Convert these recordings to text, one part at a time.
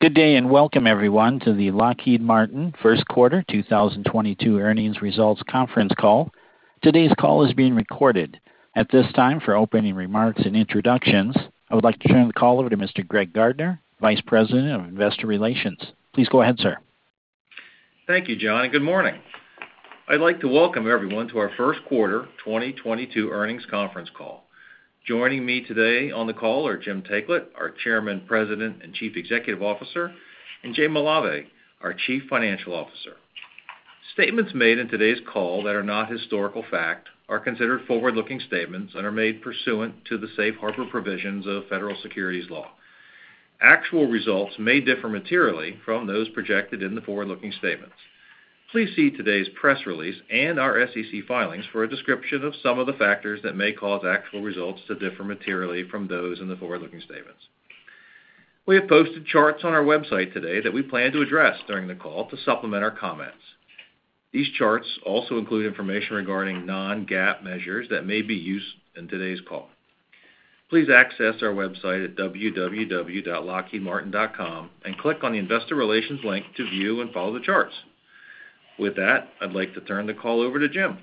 Good day and welcome everyone to the Lockheed Martin First Quarter 2022 Earnings Results Conference Call. Today's call is being recorded. At this time, for opening remarks and introductions, I would like to turn the call over to Mr. Greg Gardner, Vice President of Investor Relations. Please go ahead, sir. Thank you, John, and good morning. I'd like to welcome everyone to our first quarter 2022 earnings conference call. Joining me today on the call are Jim Taiclet, our Chairman, President, and Chief Executive Officer, and Jay Malave, our Chief Financial Officer. Statements made in today's call that are not historical fact are considered forward-looking statements and are made pursuant to the safe harbor provisions of federal securities law. Actual results may differ materially from those projected in the forward-looking statements. Please see today's press release and our SEC filings for a description of some of the factors that may cause actual results to differ materially from those in the forward-looking statements. We have posted charts on our website today that we plan to address during the call to supplement our comments. These charts also include information regarding non-GAAP measures that may be used in today's call. Please access our website at www.lockheedmartin.com and click on the Investor Relations link to view and follow the charts. With that, I'd like to turn the call over to Jim.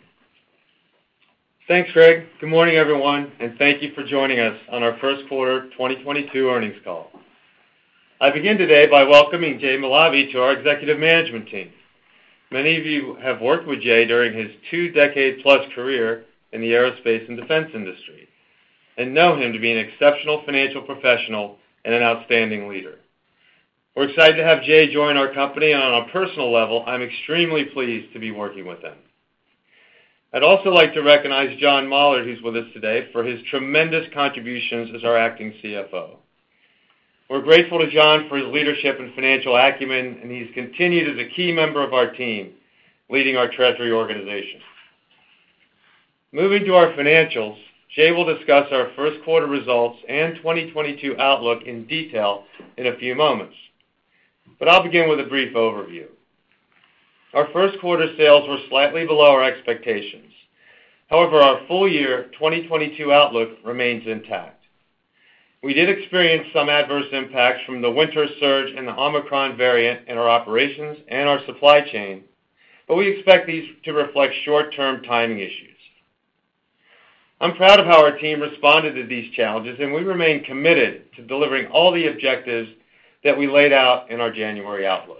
Thanks, Greg. Good morning, everyone, and thank you for joining us on our first quarter 2022 earnings call. I begin today by welcoming Jay Malave to our executive management team. Many of you have worked with Jay during his 2-decade-plus career in the aerospace and defense industry and know him to be an exceptional financial professional and an outstanding leader. We're excited to have Jay join our company, and on a personal level, I'm extremely pleased to be working with him. I'd also like to recognize John Mollard, who's with us today, for his tremendous contributions as our acting CFO. We're grateful to John for his leadership and financial acumen, and he's continued as a key member of our team, leading our treasury organization. Moving to our financials, Jay will discuss our first quarter results and 2022 outlook in detail in a few moments. But I'll begin with a brief overview. Our first quarter sales were slightly below our expectations. However, our full year 2022 outlook remains intact. We did experience some adverse impacts from the winter surge and the Omicron variant in our operations and our supply chain, but we expect these to reflect short-term timing issues. I'm proud of how our team responded to these challenges, and we remain committed to delivering all the objectives that we laid out in our January outlook.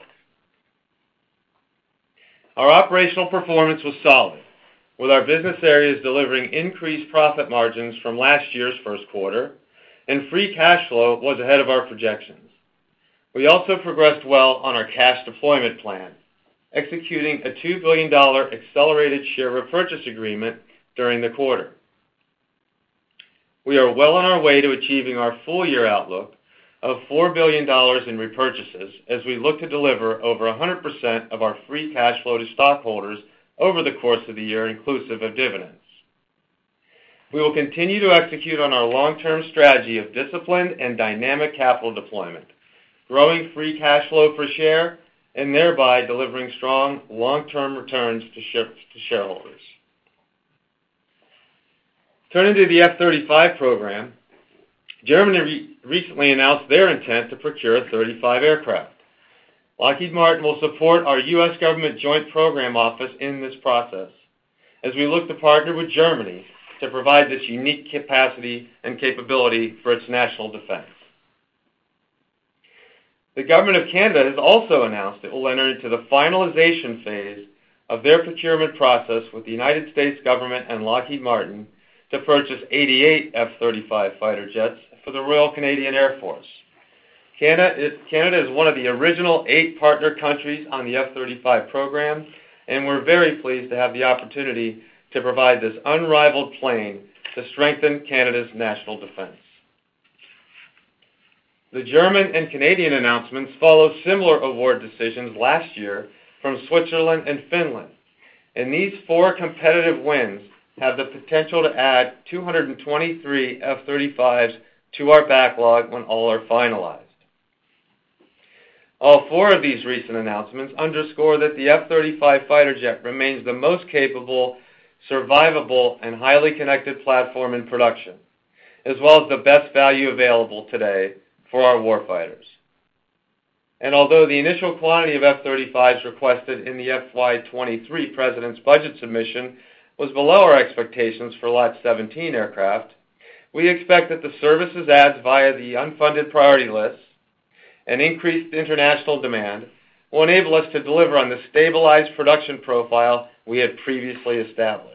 Our operational performance was solid, with our business areas delivering increased profit margins from last year's first quarter, and free cash flow was ahead of our projections. We also progressed well on our cash deployment plan, executing a $2 billion accelerated share repurchase agreement during the quarter. We are well on our way to achieving our full-year outlook of $4 billion in repurchases as we look to deliver over 100% of our free cash flow to stockholders over the course of the year, inclusive of dividends. We will continue to execute on our long-term strategy of disciplined and dynamic capital deployment, growing free cash flow per share, and thereby delivering strong long-term returns to shareholders. Turning to the F-35 program, Germany recently announced their intent to procure 35 aircraft. Lockheed Martin will support our U.S. Government Joint Program Office in this process as we look to partner with Germany to provide this unique capacity and capability for its national defense. The Government of Canada has also announced it will enter into the finalization phase of their procurement process with the United States government and Lockheed Martin to purchase 88 F-35 fighter jets for the Royal Canadian Air Force. Canada is one of the original 8 partner countries on the F-35 program, and we're very pleased to have the opportunity to provide this unrivaled plane to strengthen Canada's national defense. The German and Canadian announcements follow similar award decisions last year from Switzerland and Finland, and these 4 competitive wins have the potential to add 223 F-35s to our backlog when all are finalized. All 4 of these recent announcements underscore that the F-35 fighter jet remains the most capable, survivable, and highly connected platform in production, as well as the best value available today for our warfighters. And although the initial quantity of F-35s requested in the FY23 President's budget submission was below our expectations for Lot 17 aircraft, we expect that the services adds via the unfunded priority list and increased international demand will enable us to deliver on the stabilized production profile we had previously established.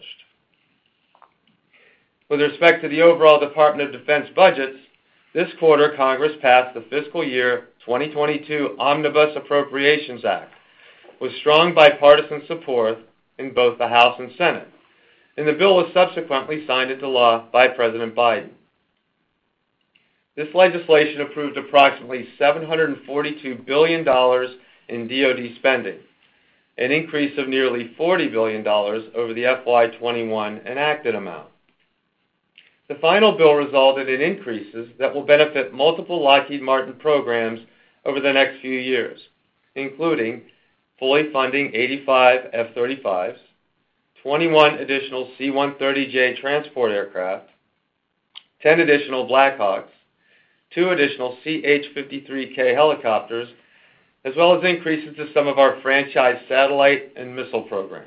With respect to the overall Department of Defense budgets, this quarter Congress passed the fiscal year 2022 Omnibus Appropriations Act with strong bipartisan support in both the House and Senate, and the bill was subsequently signed into law by President Biden. This legislation approved approximately $742 billion in DoD spending, an increase of nearly $40 billion over the FY21 enacted amount. The final bill resulted in increases that will benefit multiple Lockheed Martin programs over the next few years, including fully funding 85 F-35s, 21 additional C-130J transport aircraft, 10 additional Blackhawks, 2 additional CH-53K helicopters, as well as increases to some of our franchise satellite and missile programs.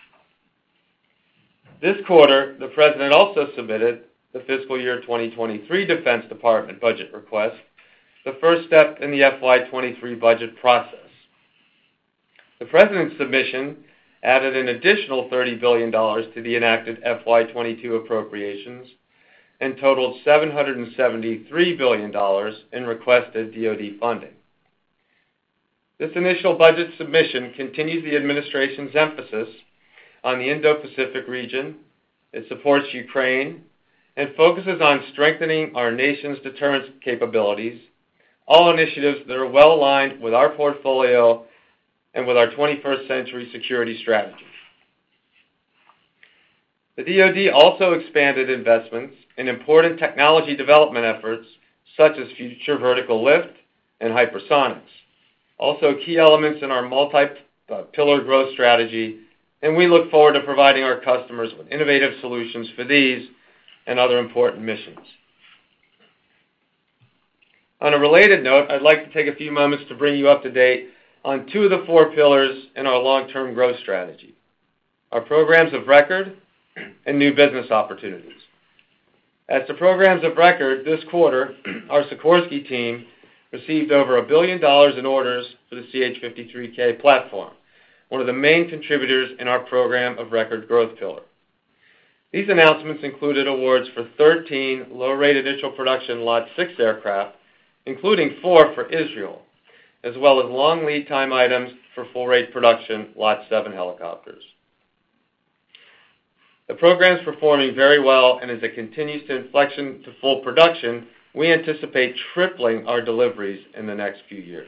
This quarter, the President also submitted the fiscal year 2023 Defense Department budget request, the first step in the FY23 budget process. The President's submission added an additional $30 billion to the enacted FY22 appropriations and totaled $773 billion in requested DoD funding. This initial budget submission continues the administration's emphasis on the Indo-Pacific region. It supports Ukraine and focuses on strengthening our nation's deterrence capabilities, all initiatives that are well aligned with our portfolio and with our 21st century security strategy. The DoD also expanded investments in important technology development efforts such as future vertical lift and hypersonics, also key elements in our multi-pillar growth strategy, and we look forward to providing our customers with innovative solutions for these and other important missions. On a related note, I'd like to take a few moments to bring you up to date on 2 of the 4 pillars in our long-term growth strategy, our programs of record and new business opportunities. As to programs of record, this quarter, our Sikorsky team received over $1 billion in orders for the CH-53K platform, one of the main contributors in our program of record growth pillar. These announcements included awards for 13 low-rate initial production Lot 6 aircraft, including 4 for Israel, as well as long lead time items for full-rate production Lot 7 helicopters. The program is performing very well, and as it continues to inflection to full production, we anticipate tripling our deliveries in the next few years.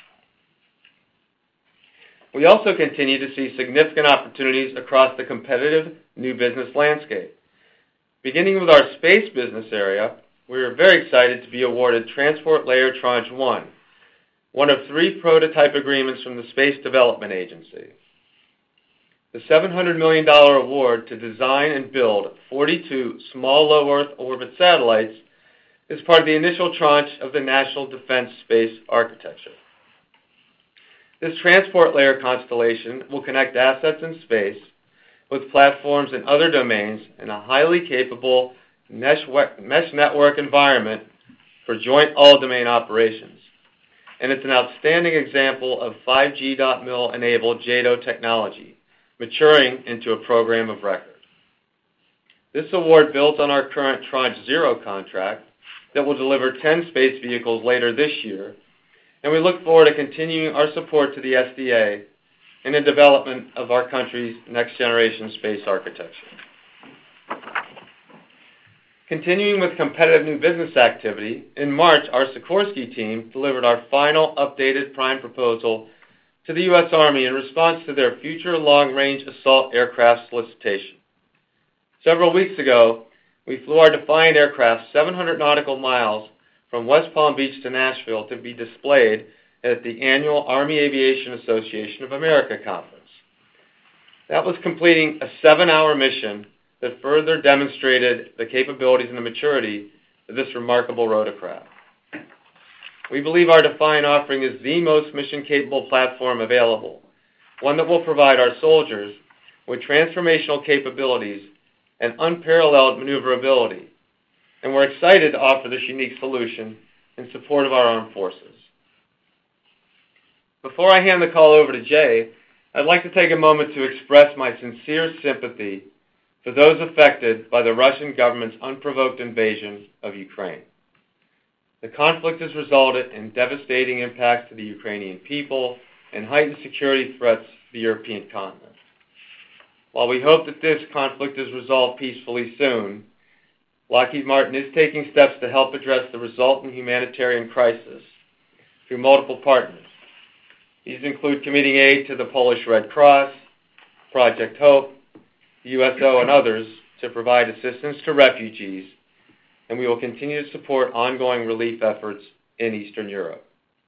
We also continue to see significant opportunities across the competitive new business landscape. Beginning with our space business area, we are very excited to be awarded Transport Layer Tranche 1, one of 3 prototype agreements from the Space Development Agency. The $700 million award to design and build 42 small low Earth orbit satellites is part of the initial tranche of the National Defense Space Architecture. This transport layer constellation will connect assets in space with platforms in other domains in a highly capable mesh network environment for joint all-domain operations. And it's an outstanding example of 5G.MIL-enabled JADO technology, maturing into a program of record. This award builds on our current Tranche 0 contract that will deliver 10 space vehicles later this year, and we look forward to continuing our support to the SDA in the development of our country's next-generation space architecture. Continuing with competitive new business activity, in March, our Sikorsky team delivered our final updated prime proposal to the U.S. Army in response to their Future Long-Range Assault Aircraft solicitation. Several weeks ago, we flew our Defiant aircraft 700 nautical miles from West Palm Beach to Nashville to be displayed at the annual Army Aviation Association of America conference. That was completing a 7-hour mission that further demonstrated the capabilities and the maturity of this remarkable rotorcraft. We believe our Defiant offering is the most mission-capable platform available, one that will provide our soldiers with transformational capabilities and unparalleled maneuverability, and we're excited to offer this unique solution in support of our armed forces. Before I hand the call over to Jay, I'd like to take a moment to express my sincere sympathy for those affected by the Russian government's unprovoked invasion of Ukraine. The conflict has resulted in devastating impacts to the Ukrainian people and heightened security threats to the European continent. While we hope that this conflict is resolved peacefully soon, Lockheed Martin is taking steps to help address the resultant humanitarian crisis through multiple partners. These include committing aid to the Polish Red Cross, Project Hope, the USO, and others to provide assistance to refugees, and we will continue to support ongoing relief efforts in Eastern Europe.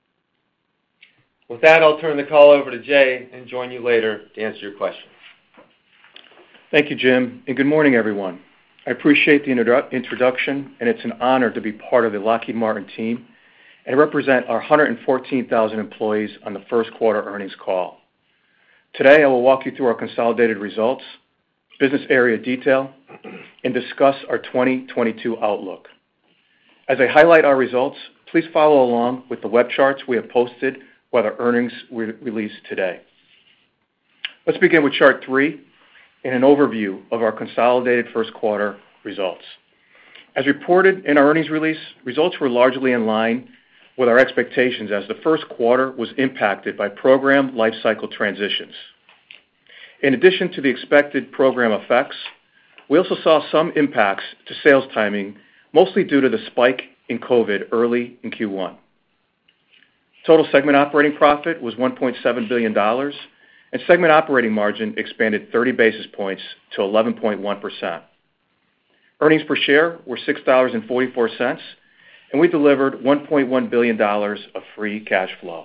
With that, I'll turn the call over to Jay and join you later to answer your questions. Thank you, Jim, and good morning, everyone. I appreciate the introduction, and it's an honor to be part of the Lockheed Martin team and represent our 114,000 employees on the first quarter earnings call. Today, I will walk you through our consolidated results, business area detail, and discuss our 2022 outlook. As I highlight our results, please follow along with the web charts we have posted with our earnings released today. Let's begin with chart 3 and an overview of our consolidated first quarter results. As reported in our earnings release, results were largely in line with our expectations as the first quarter was impacted by program lifecycle transitions. In addition to the expected program effects, we also saw some impacts to sales timing, mostly due to the spike in COVID early in Q1. Total segment operating profit was $1.7 billion, and segment operating margin expanded 30 basis points to 11.1%. Earnings per share were $6.44, and we delivered $1.1 billion of free cash flow.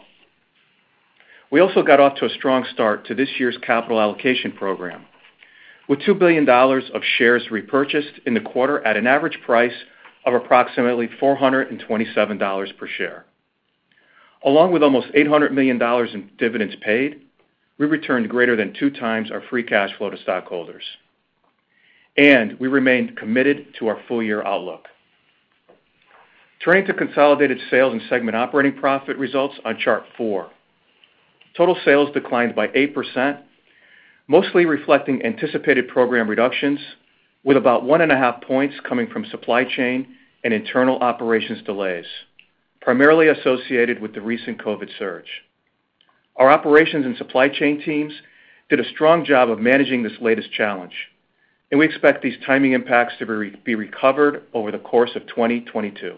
We also got off to a strong start to this year's capital allocation program, with $2 billion of shares repurchased in the quarter at an average price of approximately $427 per share. Along with almost $800 million in dividends paid, we returned greater than 2 times our free cash flow to stockholders. And we remained committed to our full-year outlook. Turning to consolidated sales and segment operating profit results on chart 4. Total sales declined by 8%, mostly reflecting anticipated program reductions, with about 1.5 points coming from supply chain and internal operations delays, primarily associated with the recent COVID surge. Our operations and supply chain teams did a strong job of managing this latest challenge, and we expect these timing impacts to be recovered over the course of 2022.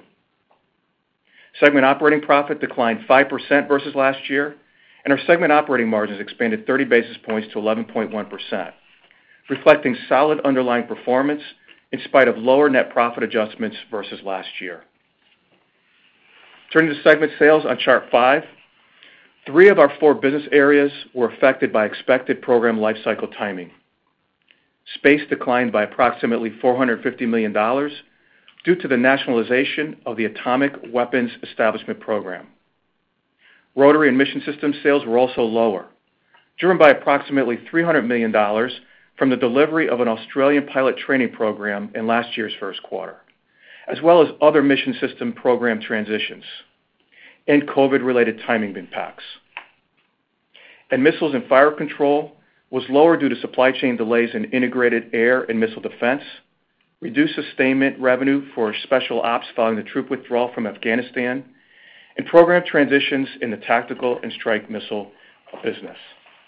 Segment operating profit declined 5% versus last year, and our segment operating margins expanded 30 basis points to 11.1%, reflecting solid underlying performance in spite of lower net profit adjustments versus last year. Turning to segment sales on chart 5, 3 of our 4 business areas were affected by expected program lifecycle timing. Space declined by approximately $450 million due to the nationalization of the Atomic Weapons Establishment Program. Rotary and Mission Systems sales were also lower, driven by approximately $300 million from the delivery of an Australian pilot training program in last year's first quarter, as well as other mission system program transitions and COVID-related timing impacts. And Missiles and Fire Control was lower due to supply chain delays in integrated air and missile defense, reduced sustainment revenue for special ops following the troop withdrawal from Afghanistan, and program transitions in the tactical and strike missile business.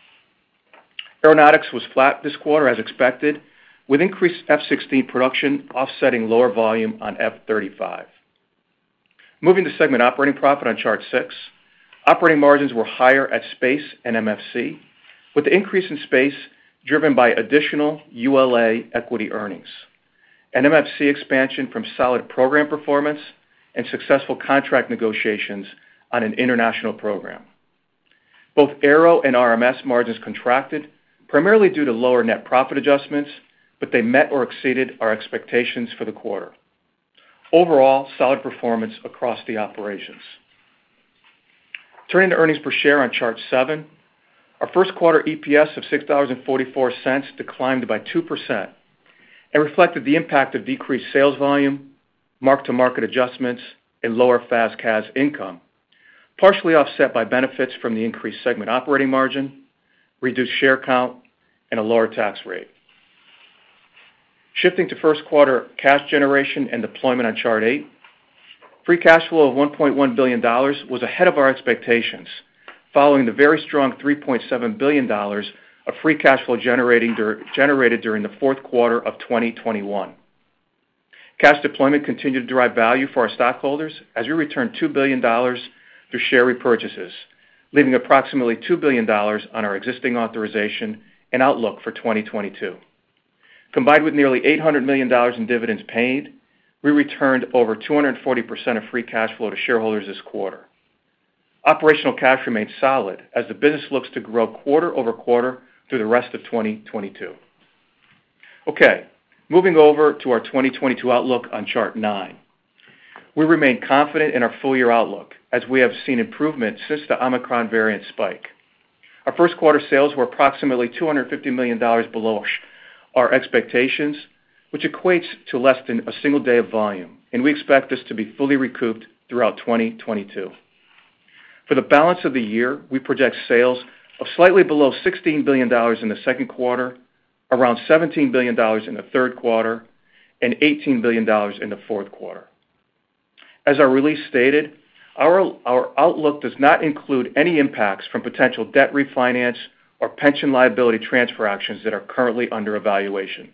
Aeronautics was flat this quarter as expected, with increased F-16 production offsetting lower volume on F-35. Moving to segment operating profit on chart 6, operating margins were higher at Space and MFC, with the increase in Space driven by additional ULA equity earnings, and MFC expansion from solid program performance and successful contract negotiations on an international program. Both Aero and RMS margins contracted, primarily due to lower net profit adjustments, but they met or exceeded our expectations for the quarter. Overall, solid performance across the operations. Turning to earnings per share on Chart 7, our first quarter EPS of $6.44 declined by 2% and reflected the impact of decreased sales volume, mark-to-market adjustments, and lower FAS/CAS income, partially offset by benefits from the increased segment operating margin, reduced share count, and a lower tax rate. Shifting to first quarter cash generation and deployment on Chart 8, free cash flow of $1.1 billion was ahead of our expectations, following the very strong $3.7 billion of free cash flow generated during the fourth quarter of 2021. Cash deployment continued to drive value for our stockholders as we returned $2 billion through share repurchases, leaving approximately $2 billion on our existing authorization and outlook for 2022. Combined with nearly $800 million in dividends paid, we returned over 240% of free cash flow to shareholders this quarter. Operational cash remains solid as the business looks to grow quarter-over-quarter through the rest of 2022. Okay, moving over to our 2022 outlook on Chart 9. We remain confident in our full-year outlook as we have seen improvement since the Omicron variant spike. Our first quarter sales were approximately $250 million below our expectations, which equates to less than a single day of volume, and we expect this to be fully recouped throughout 2022. For the balance of the year, we project sales of slightly below $16 billion in the second quarter, around $17 billion in the third quarter, and $18 billion in the fourth quarter. As our release stated, our outlook does not include any impacts from potential debt refinance or pension liability transfer actions that are currently under evaluation.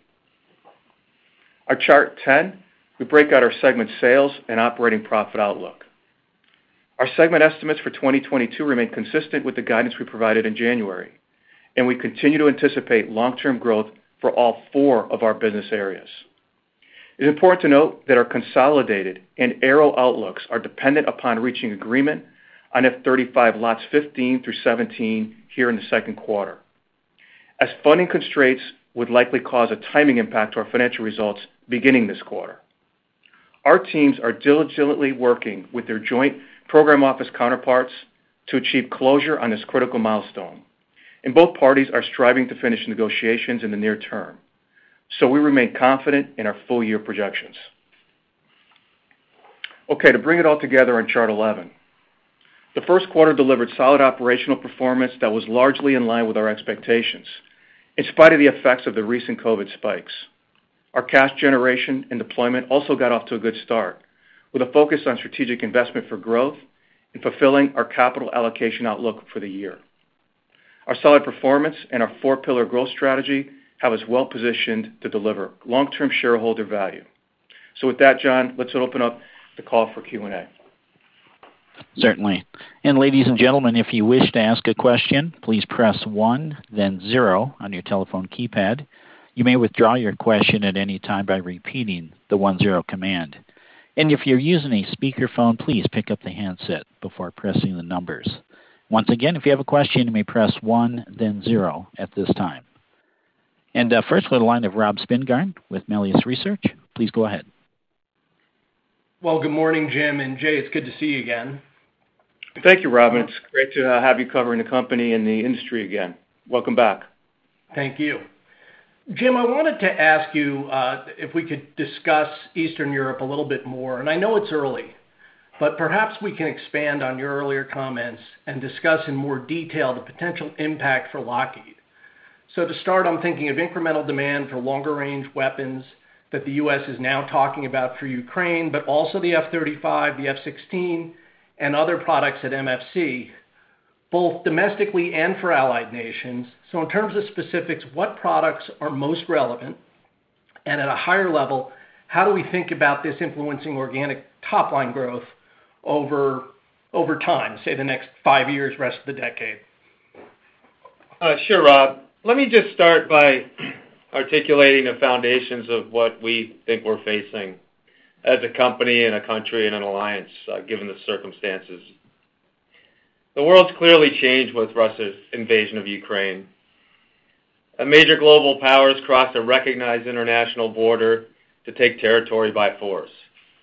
Our Chart 10, we break out our segment sales and operating profit outlook. Our segment estimates for 2022 remain consistent with the guidance we provided in January, and we continue to anticipate long-term growth for all four of our business areas. It's important to note that our consolidated and Aero outlooks are dependent upon reaching agreement on F-35 lots 15 through 17 here in the second quarter, as funding constraints would likely cause a timing impact to our financial results beginning this quarter. Our teams are diligently working with their joint program office counterparts to achieve closure on this critical milestone, and both parties are striving to finish negotiations in the near term. So we remain confident in our full-year projections. Okay, to bring it all together on Chart 11. The first quarter delivered solid operational performance that was largely in line with our expectations, in spite of the effects of the recent COVID spikes. Our cash generation and deployment also got off to a good start, with a focus on strategic investment for growth and fulfilling our capital allocation outlook for the year. Our solid performance and our four-pillar growth strategy have us well positioned to deliver long-term shareholder value. So with that, John, let's open up the call for Q&A. Certainly. And ladies and gentlemen, if you wish to ask a question, please press 1, then 0 on your telephone keypad. You may withdraw your question at any time by repeating the 1-0 command. And if you're using a speakerphone, please pick up the handset before pressing the numbers. Once again, if you have a question, you may press 1, then 0 at this time. And first, we'll line of Rob Spingarn with Melius Research. Please go ahead. Well, good morning, Jim and Jay. It's good to see you again. Thank you, Robin. It's great to have you covering the company and the industry again. Welcome back. Thank you. Jim, I wanted to ask you if we could discuss Eastern Europe a little bit more. And I know it's early, but perhaps we can expand on your earlier comments and discuss in more detail the potential impact for Lockheed. So to start, I'm thinking of incremental demand for longer-range weapons that the U.S. is now talking about for Ukraine, but also the F-35, the F-16, and other products at MFC, both domestically and for allied nations. So in terms of specifics, what products are most relevant? And at a higher level, how do we think about this influencing organic top-line growth over time, say the next 5 years, rest of the decade? Sure, Rob. Let me just start by articulating the foundations of what we think we're facing as a company and a country and an alliance, given the circumstances. The world's clearly changed with Russia's invasion of Ukraine. A major global powers crossed a recognized international border to take territory by force.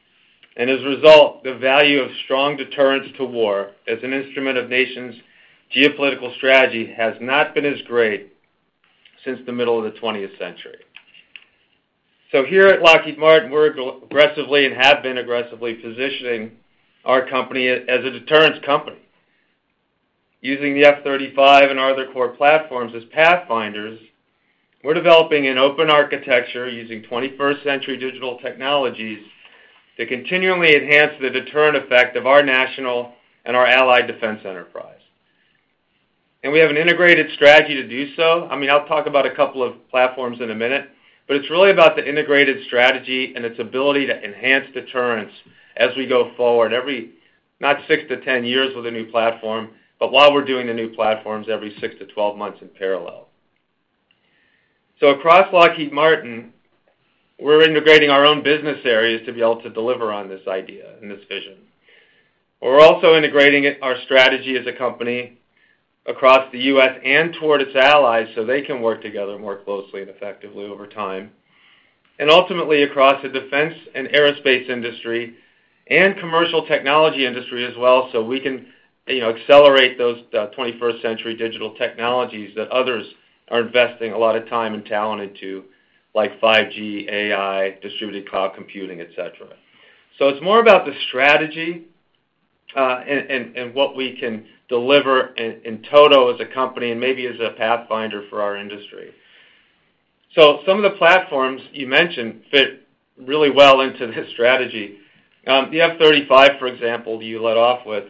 And as a result, the value of strong deterrence to war as an instrument of nations' geopolitical strategy has not been as great since the middle of the 20th century. So here at Lockheed Martin, we're aggressively and have been aggressively positioning our company as a deterrence company. Using the F-35 and our other core platforms as pathfinders, we're developing an open architecture using 21st century digital technologies to continually enhance the deterrent effect of our national and our allied defense enterprise. And we have an integrated strategy to do so. I'll talk about a couple of platforms in a minute, but it's really about the integrated strategy and its ability to enhance deterrence as we go forward, not 6 to 10 years with a new platform, but while we're doing the new platforms every 6 to 12 months in parallel. So across Lockheed Martin, we're integrating our own business areas to be able to deliver on this idea and this vision. We're also integrating our strategy as a company across the U.S. and toward its allies so they can work together more closely and effectively over time, and ultimately across the defense and aerospace industry and commercial technology industry as well, so we can accelerate those 21st century digital technologies that others are investing a lot of time and talent into, like 5G, AI, distributed cloud computing, etc. So it's more about the strategy and what we can deliver in toto as a company and maybe as a pathfinder for our industry. So some of the platforms you mentioned fit really well into this strategy. The F-35, for example, you led off with.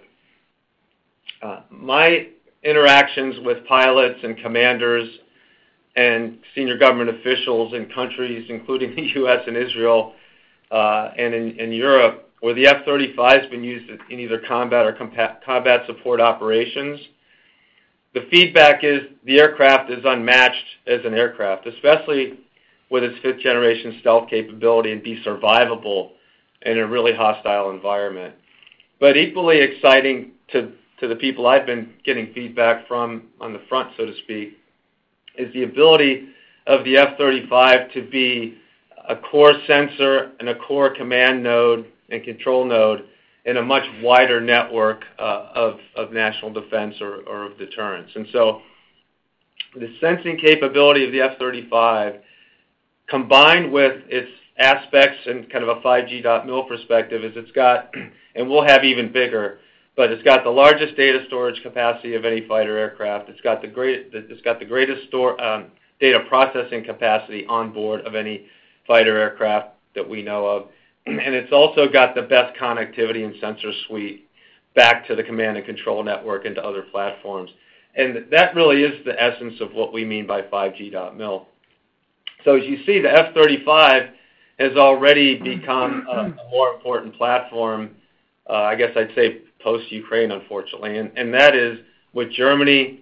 My interactions with pilots and commanders and senior government officials in countries, including the U.S. and Israel and in Europe, where the F-35 has been used in either combat or combat support operations, the feedback is the aircraft is unmatched as an aircraft, especially with its fifth-generation stealth capability and be survivable in a really hostile environment. But equally exciting to the people I've been getting feedback from on the front, so to speak, is the ability of the F-35 to be a core sensor and a core command node and control node in a much wider network of national defense or of deterrence. And so the sensing capability of the F-35, combined with its aspects and kind of a 5G.MIL perspective, is it's got, and we'll have even bigger, but it's got the largest data storage capacity of any fighter aircraft. It's got the greatest data processing capacity on board of any fighter aircraft that we know of. And it's also got the best connectivity and sensor suite back to the command and control network and to other platforms. And that really is the essence of what we mean by 5G.MIL. So as you see, the F-35 has already become a more important platform, I guess I'd say post-Ukraine, unfortunately. And that is with Germany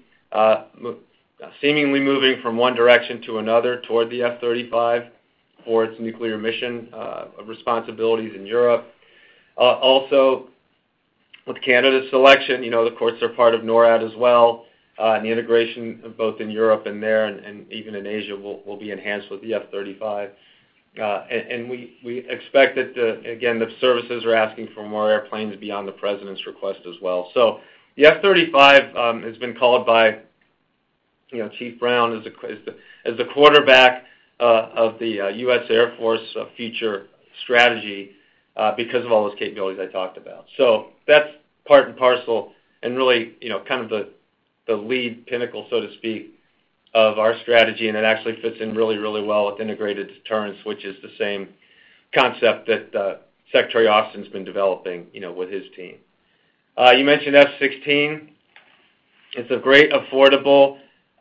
seemingly moving from one direction to another toward the F-35 for its nuclear mission responsibilities in Europe. Also, with Canada's selection, of course, they're part of NORAD as well, and the integration of both in Europe and there and even in Asia will be enhanced with the F-35. And we expect that, again, the services are asking for more airplanes beyond the President's request as well. So the F-35 has been called by Chief Brown as the quarterback of the U.S. Air Force future strategy because of all those capabilities I talked about. So that's part and parcel and really, kind of the lead pinnacle, so to speak, of our strategy, and it actually fits in really, really well with integrated deterrence, which is the same concept that Secretary Austin's been developing, with his team. You mentioned F-16. It's a great, affordable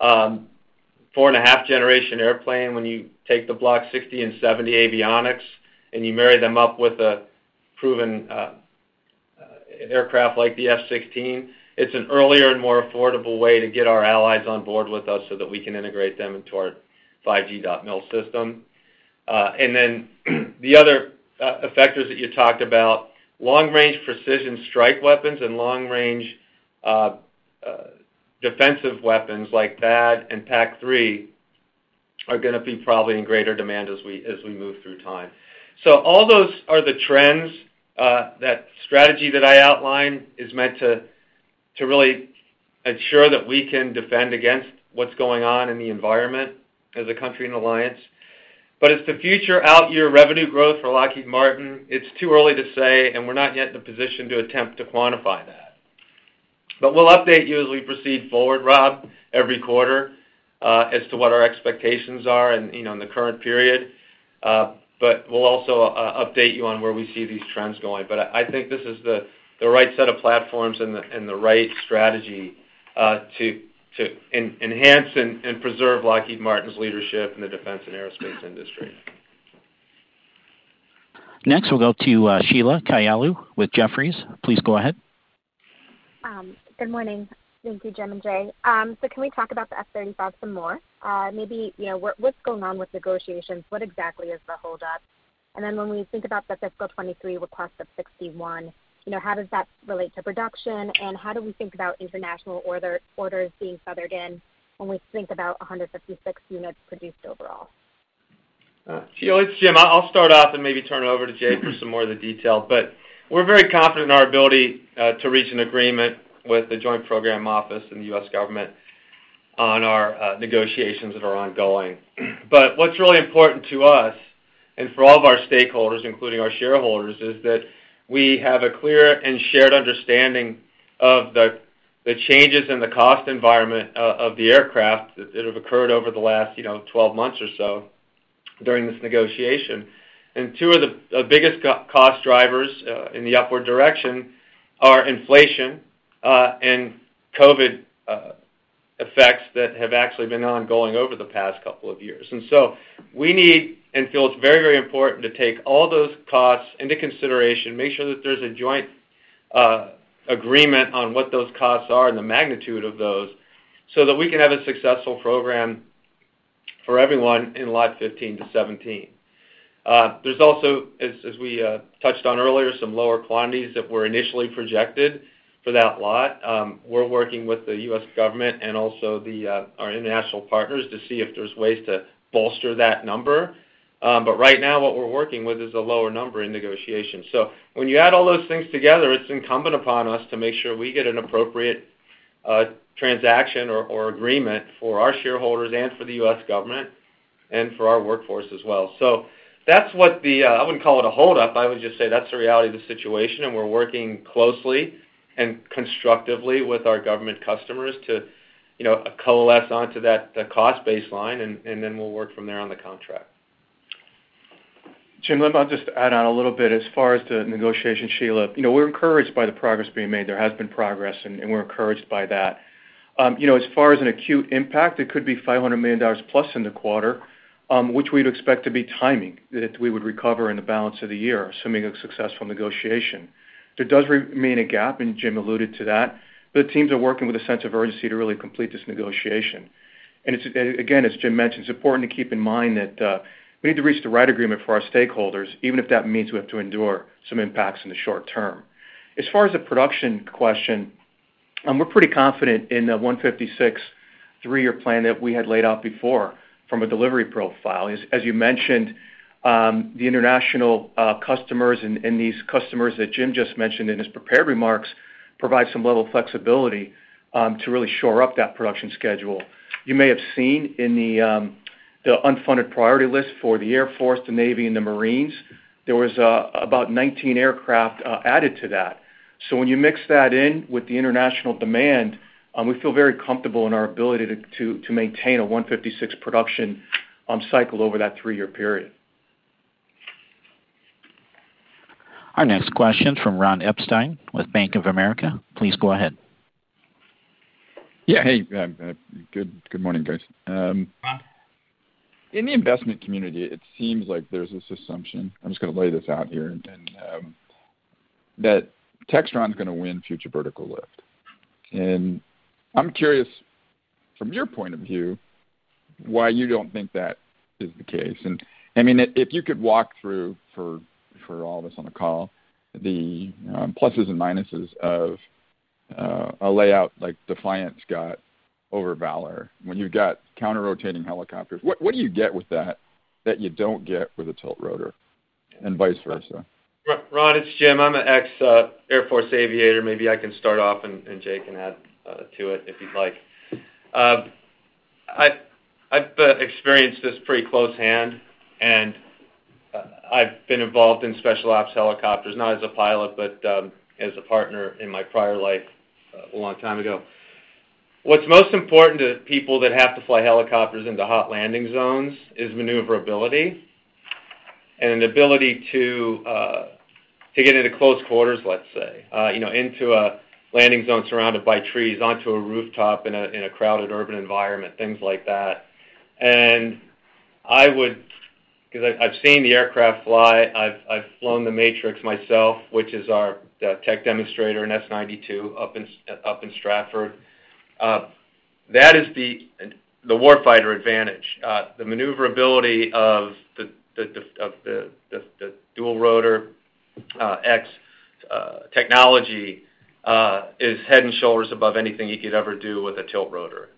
4.5 generation airplane. When you take the Block 60 and 70 avionics and you marry them up with a proven aircraft like the F-16, it's an earlier and more affordable way to get our allies on board with us so that we can integrate them into our 5G.MIL system. And then the other effectors that you talked about, long-range precision strike weapons and long-range defensive weapons like THAAD and PAC-3 are going to be probably in greater demand as we move through time. So all those are the trends that strategy that I outlined is meant to really ensure that we can defend against what's going on in the environment as a country and alliance. But as to future out-year revenue growth for Lockheed Martin, it's too early to say, and we're not yet in a position to attempt to quantify that. But we'll update you as we proceed forward, Rob, every quarter as to what our expectations are and, in the current period. But we'll also update you on where we see these trends going. But I think this is the right set of platforms and the right strategy to enhance and preserve Lockheed Martin's leadership in the defense and aerospace industry. Next, we'll go to Sheila Kahyaoglu with Jefferies. Please go ahead. Good morning. Thank you, Jim and Jay. So can we talk about the F-35 some more? Maybe, what's going on with negotiations? What exactly is the holdup? And then when we think about the fiscal 23 request of 61, how does that relate to production? And how do we think about international orders being feathered in when we think about 156 units produced overall? Sheila, it's Jim. I'll start off and maybe turn it over to Jay for some more of the detail. But we're very confident in our ability to reach an agreement with the Joint Program Office and the U.S. government on our negotiations that are ongoing. But what's really important to us and for all of our stakeholders, including our shareholders, is that we have a clear and shared understanding of the changes in the cost environment of the aircraft that have occurred over the last 12 months or so during this negotiation. And two of the biggest cost drivers in the upward direction are inflation and COVID effects that have actually been ongoing over the past couple of years. And so we need and feel it's very, very important to take all those costs into consideration, make sure that there's a joint agreement on what those costs are and the magnitude of those so that we can have a successful program for everyone in Lot 15 to 17. There's also, as we touched on earlier, some lower quantities that were initially projected for that lot. We're working with the U.S. government and also our international partners to see if there's ways to bolster that number. But right now what we're working with is a lower number in negotiations. So when you add all those things together, it's incumbent upon us to make sure we get an appropriate transaction or agreement for our shareholders and for the U.S. government and for our workforce as well. So that's what I wouldn't call it a holdup. I would just say that's the reality of the situation, and we're working closely and constructively with our government customers to, coalesce onto that cost baseline, and then we'll work from there on the contract. Jim, I'll just add on a little bit as far as the negotiation, Sheila. We're encouraged by the progress being made. There has been progress, and we're encouraged by that. As far as an acute impact, it could be $500 million plus in the quarter, which we'd expect to be timing, that we would recover in the balance of the year, assuming a successful negotiation. There does remain a gap, and Jim alluded to that, but the teams are working with a sense of urgency to really complete this negotiation. And it's, again, as Jim mentioned, it's important to keep in mind that we need to reach the right agreement for our stakeholders, even if that means we have to endure some impacts in the short term. As far as the production question, we're pretty confident in the 156 three-year plan that we had laid out before from a delivery profile. As you mentioned, the international customers and these customers that Jim just mentioned in his prepared remarks provide some level of flexibility to really shore up that production schedule. You may have seen in the unfunded priority list for the Air Force, the Navy, and the Marines, there was about 19 aircraft added to that. So when you mix that in with the international demand, we feel very comfortable in our ability to maintain a 156 production cycle over that 3-year period. Our next question from Ron Epstein with Bank of America. Please go ahead. Yeah, hey, good morning, guys. In the investment community, it seems like there's this assumption, I'm just going to lay this out here, that Textron's going to win Future Vertical Lift. And I'm curious, from your point of view, why you don't think that is the case. And I mean, if you could walk through for all of us on the call, the pluses and minuses of a layout like Defiant's got over Valor, when you've got counter-rotating helicopters, what do you get with that you don't get with a tilt rotor, and vice versa? Ron, it's Jim. I'm an ex-Air Force aviator. Maybe I can start off, and Jay can add to it if he'd like. I've experienced this pretty close hand, and I've been involved in special ops helicopters, not as a pilot, but as a partner in my prior life a long time ago. What's most important to people that have to fly helicopters into hot landing zones is maneuverability and an ability to get into close quarters, let's say, into a landing zone surrounded by trees, onto a rooftop in a crowded urban environment, things like that. And I would, because I've seen the aircraft fly, I've flown the Matrix myself, which is our tech demonstrator in S-92 up in Stratford. That is the warfighter advantage. The maneuverability of the dual rotor X technology is head and shoulders above anything you could ever do with a tilt rotor.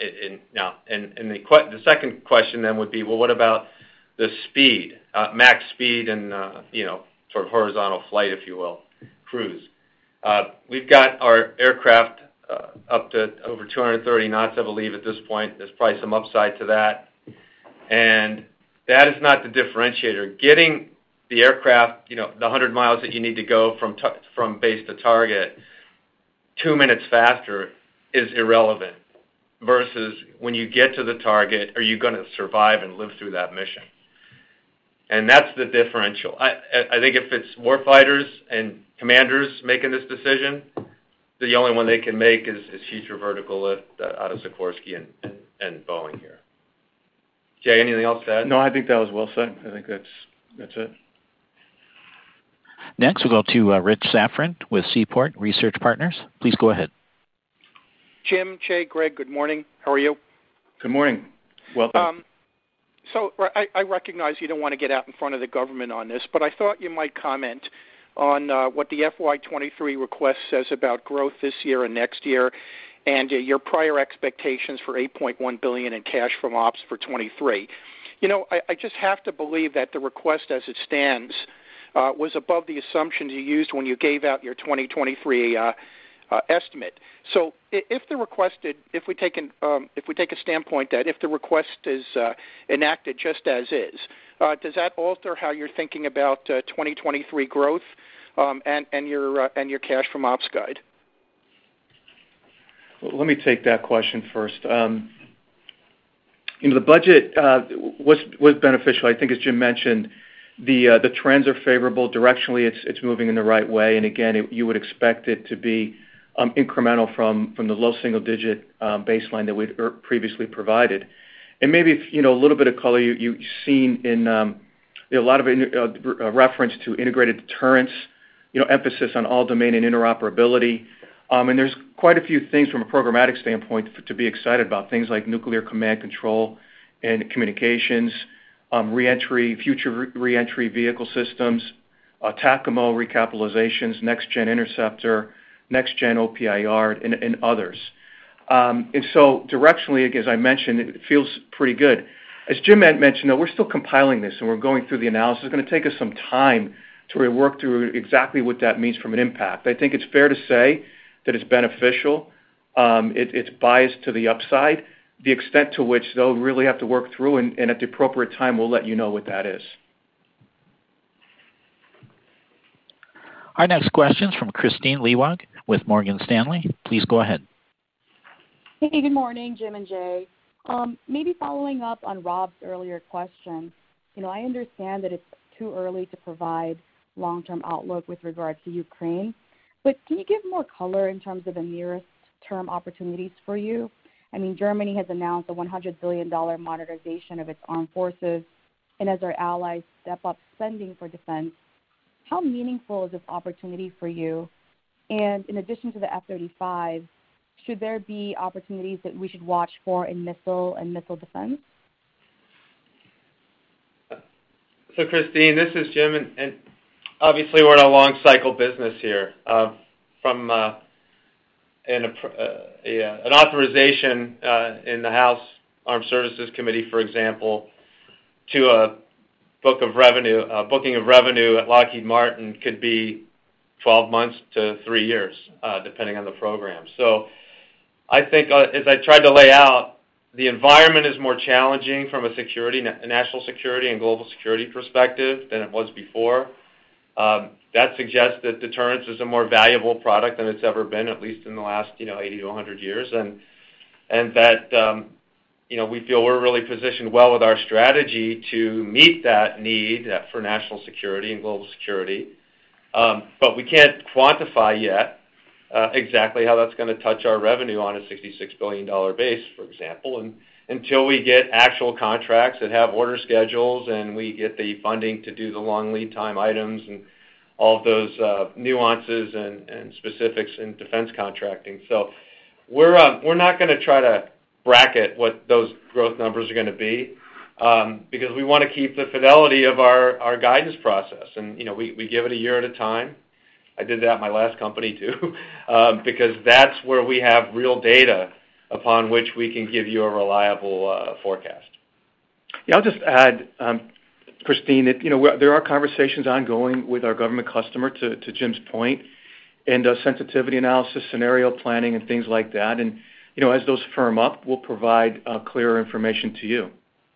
The second question then would be, well, what about the speed, max speed, and sort of horizontal flight, if you will, cruise? We've got our aircraft up to over 230 knots, I believe, at this point. There's probably some upside to that, and that is not the differentiator. Getting the aircraft, the 100 miles that you need to go from base to target 2 minutes faster is irrelevant versus when you get to the target, are you going to survive and live through that mission? And that's the differential. I think if it's warfighters and commanders making this decision, the only one they can make is future vertical lift out of Sikorsky and Boeing here. Jay, anything else to add? No, I think that was well said. I think that's it. Next, we'll go to Rich Safran with Seaport Research Partners. Please go ahead. Jim, Jay, Greg, good morning. How are you? Good morning. Welcome. So I recognize you don't want to get out in front of the government on this, but I thought you might comment on what the FY23 request says about growth this year and next year, and your prior expectations for $8.1 billion in cash from ops for 23. I just have to believe that the request as it stands was above the assumptions you used when you gave out your 2023 estimate. So if we take a standpoint that if the request is enacted just as is, does that alter how you're thinking about 2023 growth and your cash from ops guide? Well, let me take that question first. The budget was beneficial. I think, as Jim mentioned, the trends are favorable. Directionally, it's moving in the right way. And again, you would expect it to be incremental from the low single-digit baseline that we'd previously provided. And maybe a little bit of color you've seen in a lot of reference to integrated deterrence, emphasis on all domain and interoperability. And there's quite a few things from a programmatic standpoint to be excited about, things like nuclear command control and communications, future reentry vehicle systems, TACAMO recapitalizations, next-gen interceptor, next-gen OPIR, and others. And so directionally, as I mentioned, it feels pretty good. As Jim had mentioned, though, we're still compiling this, and we're going through the analysis. It's going to take us some time to really work through exactly what that means from an impact. I think it's fair to say that it's beneficial. It's biased to the upside. The extent to which they'll really have to work through, and at the appropriate time, we'll let you know what that is. Our next question is from Kristine Liwag with Morgan Stanley. Please go ahead. Hey, good morning, Jim and Jay. Maybe following up on Rob's earlier question, I understand that it's too early to provide long-term outlook with regards to Ukraine, but can you give more color in terms of the nearest term opportunities for you? I mean, Germany has announced a $100 billion modernization of its armed forces, and as our allies step up spending for defense, how meaningful is this opportunity for you? And in addition to the F-35, should there be opportunities that we should watch for in missile and missile defense? So, Christine, this is Jim, and obviously we're in a long cycle business here. From an authorization in the House Armed Services Committee, for example, to booking of revenue at Lockheed Martin could be 12 months to 3 years, depending on the program. So I think, as I tried to lay out, the environment is more challenging from a national security and global security perspective than it was before. That suggests that deterrence is a more valuable product than it's ever been, at least in the last 80 to 100 years, and that we feel we're really positioned well with our strategy to meet that need for national security and global security. But we can't quantify yet exactly how that's going to touch our revenue on a $66 billion base, for example, and until we get actual contracts that have order schedules and we get the funding to do the long lead time items and all of those nuances and specifics in defense contracting. So we're not going to try to bracket what those growth numbers are going to be because we want to keep the fidelity of our guidance process. And, we give it a year at a time. I did that at my last company too, because that's where we have real data upon which we can give you a reliable forecast. Yeah, I'll just add, Christine, that there are conversations ongoing with our government customer, to Jim's point, and sensitivity analysis, scenario planning, and things like that. And as those firm up, we'll provide clearer information to you.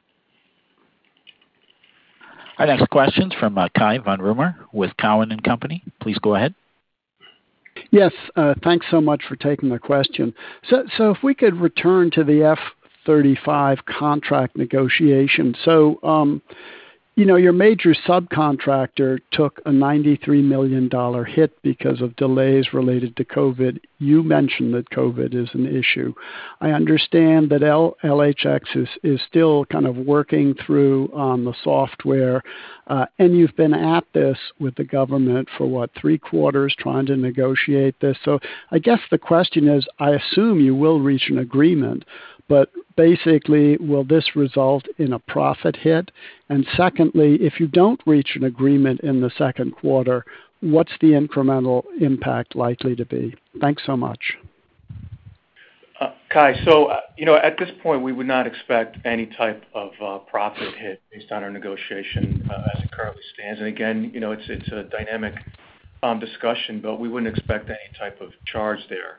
Our next question's from Cai von Rumohr with Cowen and Company. Please go ahead. Yes, thanks so much for taking the question. So if we could return to the F-35 contract negotiation. So, your major subcontractor took a $93 million hit because of delays related to COVID. You mentioned that COVID is an issue. I understand that LHX is still kind of working through the software, and you've been at this with the government for, 3 quarters trying to negotiate this. So I guess the question is, I assume you will reach an agreement, but basically, will this result in a profit hit? And secondly, if you don't reach an agreement in the second quarter, what's the incremental impact likely to be? Thanks so much. Kai, so, at this point, we would not expect any type of profit hit based on our negotiation as it currently stands. And again, it's a dynamic discussion, but we wouldn't expect any type of charge there.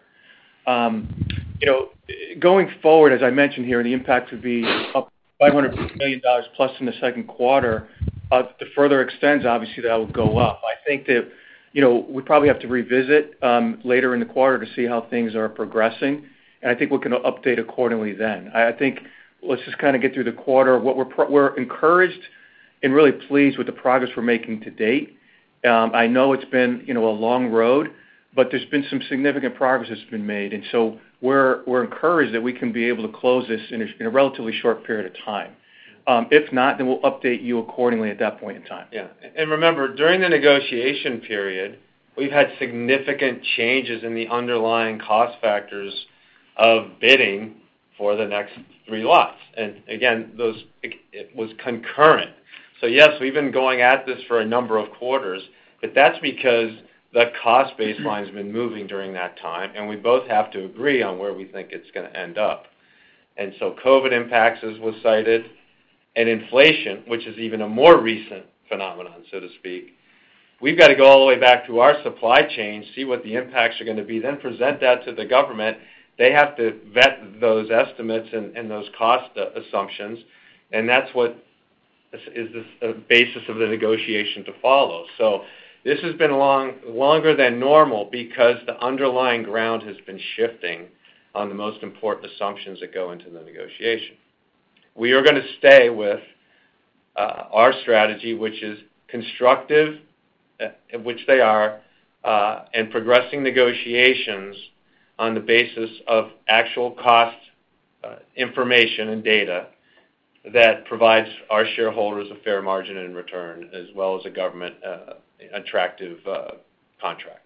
Going forward, as I mentioned here, the impact would be up $500 million plus in the second quarter. The further extends, obviously, that would go up. I think that, we probably have to revisit later in the quarter to see how things are progressing, and I think we can update accordingly then. I think let's just kind of get through the quarter. What we're encouraged and really pleased with the progress we're making to date. I know it's been, a long road, but there's been some significant progress that's been made, and so we're encouraged that we can be able to close this in a relatively short period of time. If not, then we'll update you accordingly at that point in time. Yeah, and remember, during the negotiation period, we've had significant changes in the underlying cost factors of bidding for the next 3 lots. And again, it was concurrent. So yes, we've been going at this for a number of quarters, but that's because the cost baseline has been moving during that time, and we both have to agree on where we think it's going to end up. And so COVID impacts, as was cited, and inflation, which is even a more recent phenomenon, so to speak. We've got to go all the way back to our supply chain, see what the impacts are going to be, then present that to the government. They have to vet those estimates and those cost assumptions, and that's what is the basis of the negotiation to follow. So this has been longer than normal because the underlying ground has been shifting on the most important assumptions that go into the negotiation. We are going to stay with our strategy, which is constructive, which they are, and progressing negotiations on the basis of actual cost information and data that provides our shareholders a fair margin in return, as well as a government attractive contract.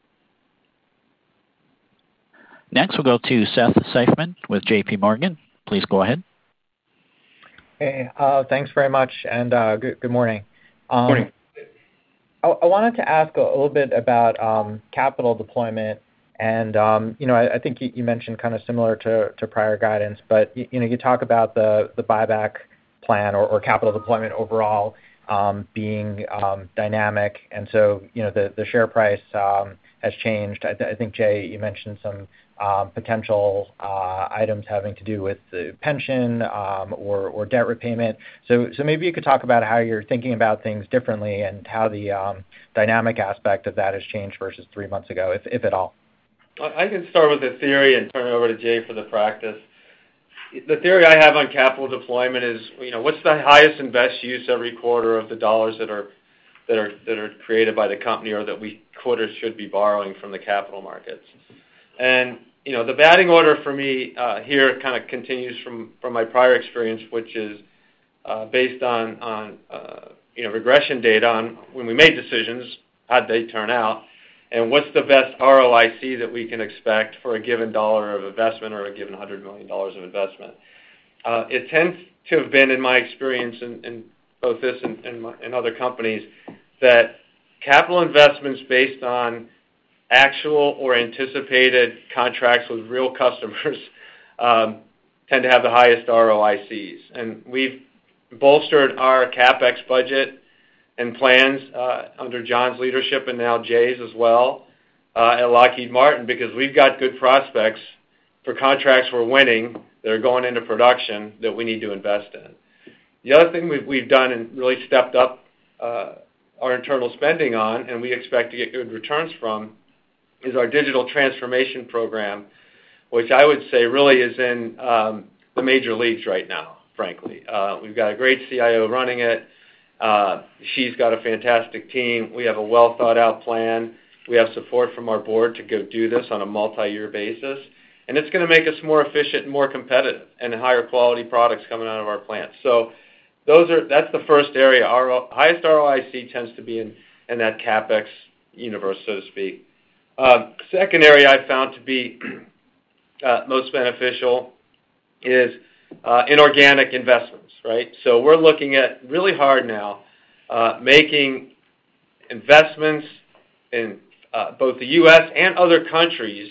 Next, we'll go to Seth Seifman with J.P. Morgan. Please go ahead. Hey, thanks very much, and good morning. Morning. I wanted to ask a little bit about capital deployment, and I think you mentioned kind of similar to prior guidance, but you talk about the buyback plan or capital deployment overall. being dynamic. And so, the share price has changed. I think, Jay, you mentioned some potential items having to do with the pension or debt repayment. So maybe you could talk about how you're thinking about things differently and how the dynamic aspect of that has changed versus 3 months ago, if at all. I can start with the theory and turn it over to Jay for the practice. The theory I have on capital deployment is, what's the highest and best use every quarter of the dollars that are created by the company or that we quarters should be borrowing from the capital markets. And the batting order for me here kind of continues from my prior experience, which is based on regression data on when we made decisions, how'd they turn out, and what's the best ROIC that we can expect for a given dollar of investment or a given $100 million of investment. It tends to have been, in my experience in both this and other companies, that capital investments based on actual or anticipated contracts with real customers tend to have the highest ROICs. And we've bolstered our CapEx budget and plans under John's leadership and now Jay's as well at Lockheed Martin, because we've got good prospects for contracts we're winning that are going into production that we need to invest in. The other thing we've done and really stepped up our internal spending on, and we expect to get good returns from, is our digital transformation program, which I would say really is in the major leagues right now, frankly. We've got a great CIO running it. She's got a fantastic team. We have a well-thought-out plan. We have support from our board to go do this on a multi-year basis. And it's going to make us more efficient and more competitive and higher quality products coming out of our plants. So that's the first area. Our highest ROIC tends to be in that CapEx universe, so to speak. Second area I found to be most beneficial is inorganic investments, right? So we're looking at really hard now making investments in both the U.S. and other countries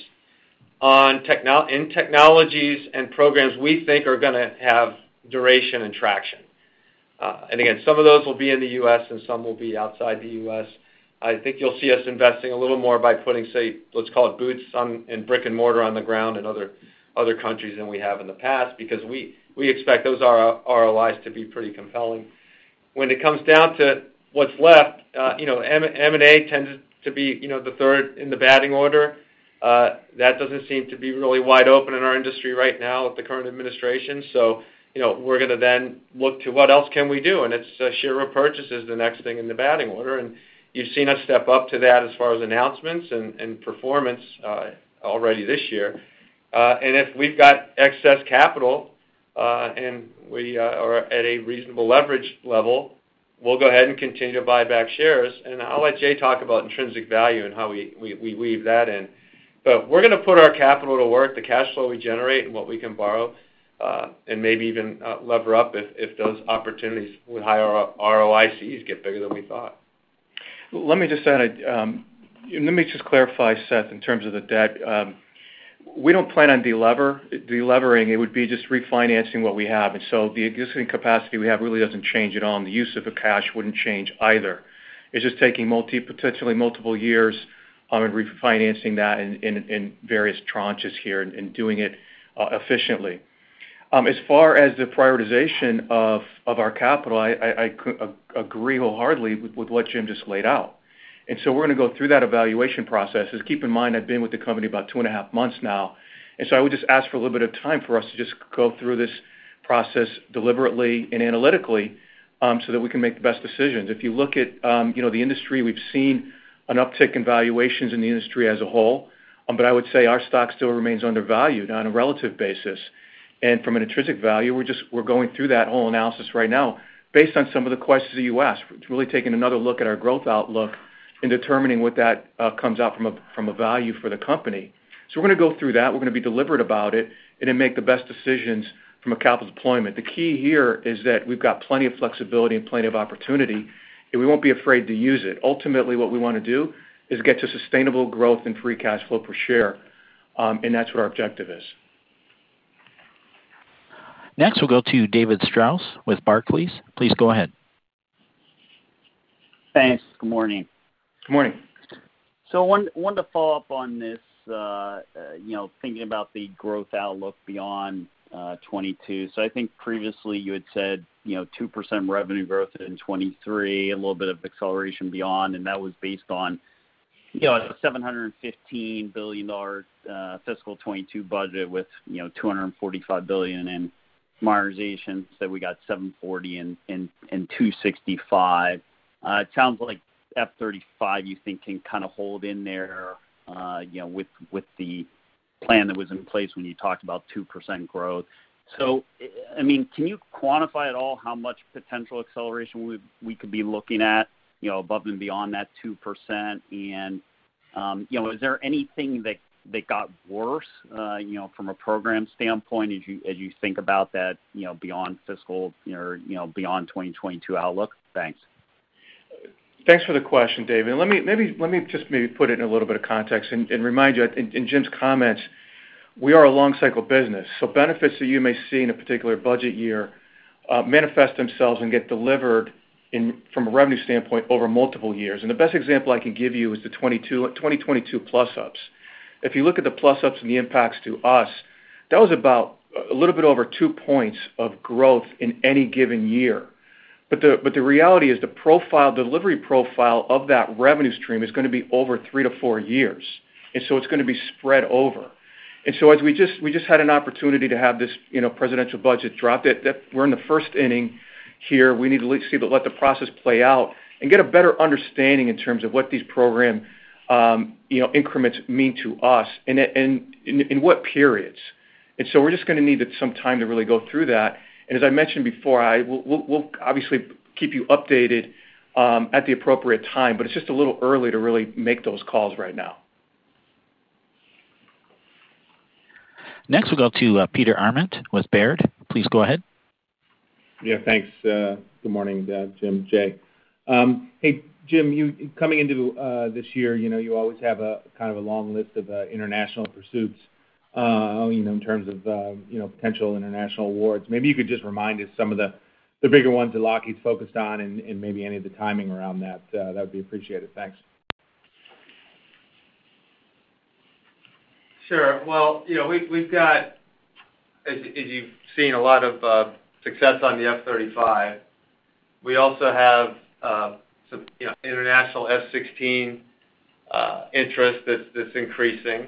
in technologies and programs we think are going to have duration and traction. And again, some of those will be in the U.S. and some will be outside the U.S. I think you'll see us investing a little more by putting, say, let's call it boots and brick and mortar on the ground in other countries than we have in the past, because we expect those ROIs to be pretty compelling. When it comes down to what's left, M&A tends to be, the third in the batting order. That doesn't seem to be really wide open in our industry right now with the current administration. So, we're going to then look to what else can we do, and it's share repurchase is the next thing in the batting order. And you've seen us step up to that as far as announcements and performance already this year. And if we've got excess capital and we are at a reasonable leverage level, we'll go ahead and continue to buy back shares. And I'll let Jay talk about intrinsic value and how we weave that in. But we're going to put our capital to work, the cash flow we generate and what we can borrow, and maybe even lever up if those opportunities with higher ROICs get bigger than we thought. Let me just add, let me just clarify, Seth, in terms of the debt. We don't plan on delevering. It would be just refinancing what we have. And so the existing capacity we have really doesn't change at all, and the use of the cash wouldn't change either. It's just taking potentially multiple years and refinancing that in various tranches here and doing it efficiently. As far as the prioritization of our capital, I agree wholeheartedly with what Jim just laid out. And so we're going to go through that evaluation process. Keep in mind, I've been with the company about 2.5 months now. And so I would just ask for a little bit of time for us to just go through this process deliberately and analytically so that we can make the best decisions. If you look at, the industry, we've seen an uptick in valuations in the industry as a whole. But I would say our stock still remains undervalued on a relative basis. And from an intrinsic value, we're going through that whole analysis right now based on some of the questions that you asked. It's really taking another look at our growth outlook and determining what that comes out from a value for the company. So we're going to go through that. We're going to be deliberate about it and then make the best decisions from a capital deployment. The key here is that we've got plenty of flexibility and plenty of opportunity, and we won't be afraid to use it. Ultimately, what we want to do is get to sustainable growth and free cash flow per share, and that's what our objective is. Next, we'll go to David Strauss with Barclays. Please go ahead. Thanks. Good morning. Good morning. So wanted to follow up on this, thinking about the growth outlook beyond 22. So I think previously you had said, 2% revenue growth in 23, a little bit of acceleration beyond, and that was based on, a $715 billion fiscal 22 budget with, $245 billion in modernizations. So we got 740 and 265. It sounds like F-35 you think can kind of hold in there, with the plan that was in place when you talked about 2% growth. So, I mean, can you quantify at all how much potential acceleration we could be looking at, above and beyond that 2%? And, is there anything that got worse, from a program standpoint as you think about that, beyond fiscal or, beyond 2022 outlook? Thanks. Thanks for the question, David. Let me just put it in a little bit of context and remind you, in Jim's comments, we are a long cycle business. So benefits that you may see in a particular budget year manifest themselves and get delivered from a revenue standpoint over multiple years. And the best example I can give you is the 2022 plus-ups. If you look at the plus-ups and the impacts to us, that was about a little bit over 2 points of growth in any given year. But the reality is the delivery profile of that revenue stream is going to be over 3 to 4 years. And so it's going to be spread over. And so as we just had an opportunity to have this, presidential budget drop, that we're in the first inning here. We need to let the process play out and get a better understanding in terms of what these program, increments mean to us and in what periods. And so we're just going to need some time to really go through that. And as I mentioned before, we'll obviously keep you updated at the appropriate time, but it's just a little early to really make those calls right now. Next, we'll go to Peter Arment with Baird. Please go ahead. Yeah, thanks. Good morning, Jim, Jay. Hey, Jim, you coming into this year, you always have a kind of a long list of international pursuits, in terms of potential international awards. Maybe you could just remind us some of the bigger ones that Lockheed's focused on, and maybe any of the timing around that. That would be appreciated. Thanks. Sure. Well, we've got, as you've seen, a lot of success on the F-35. We also have some international F-16 interest that's increasing.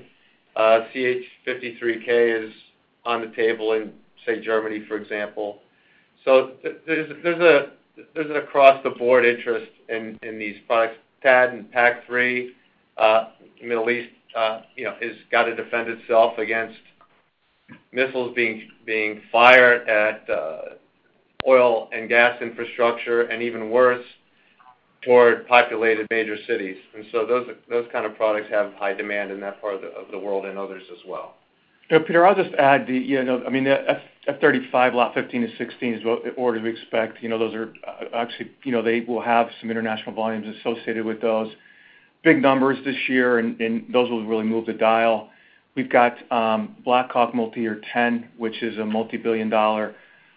CH-53K is on the table in, say, Germany, for example. So there's an across-the-board interest in these products. THAAD and PAC-3, Middle East, has got to defend itself against missiles being fired at oil and gas infrastructure, and even worse, toward populated major cities. And so those kind of products have high demand in that part of the world, and others as well. Peter, I'll just add the F-35 Lot 15 to 16 is what orders we expect. Those are actually, they will have some international volumes associated with those. Big numbers this year, and those will really move the dial. We've got Black Hawk Multi-Year 10, which is a multi-billion-dollar,